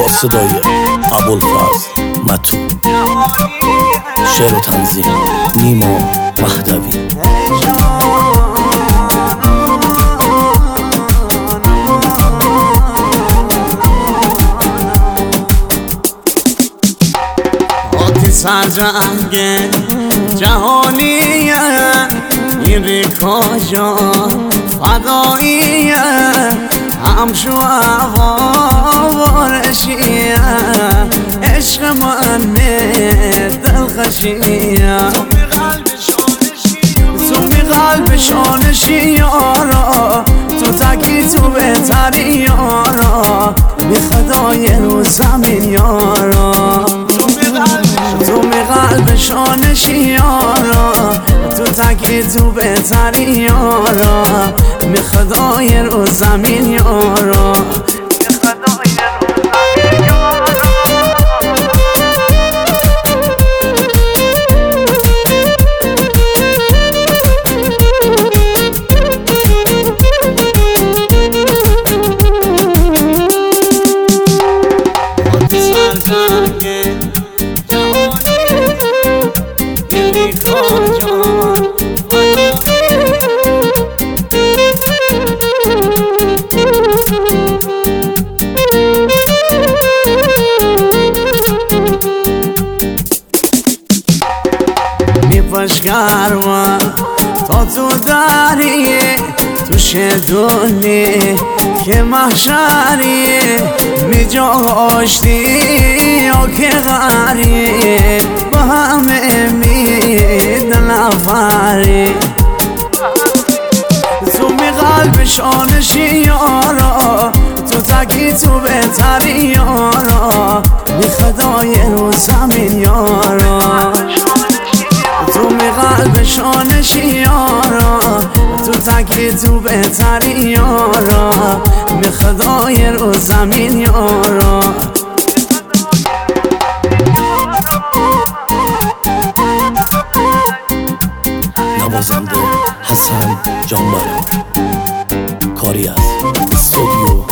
با صدای ابوالفضل متو، شعر و تنظیم نیما مهدوی. سررنگ جهانیه این ریکاجا فداییه همشو وارشیه عشق من دلخشیه تو می قلب شانشی یارا تو تکی تو بهتری یارا بی خدای رو زمین یارا تو می قلب شانشی یارا تو تکی تو بهتری یارا بی خدای رو زمین یارا گرما تا تو داری تو شدونی که محشری بی جا آشتی یا که غری با همه مید نفری تو می قلب شانشی یارا تو تکی تو بهتری یارا بی خدای رو زمین یارا تو می قلب شانشی یارا تو تکی تو بهتری یارا بی خدای رو زمین یارا نوازنده حسن جانبارا، کاری از استودیو